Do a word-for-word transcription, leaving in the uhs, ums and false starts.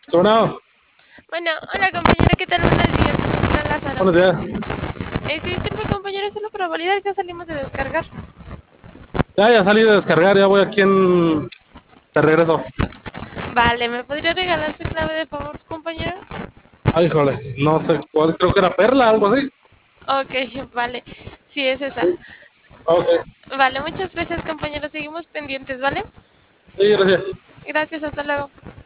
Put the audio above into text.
Bueno, Bueno, hola compañero, ¿qué tal? Buenos días. Hola Lázaro. buenos días. Eh, sí, disculpe compañero, solo para validar, ya salimos de descargar. Ya, ya salí de descargar, ya voy aquí en... De regreso. Vale, ¿me podría regalar su clave de favor, compañero? Ay, híjole, no sé cuál, creo que era Perla, algo así. Ok, vale. Sí, es esa. Sí, ok, Vale, muchas gracias compañero, seguimos pendientes, ¿vale? sí, gracias. Gracias, hasta luego.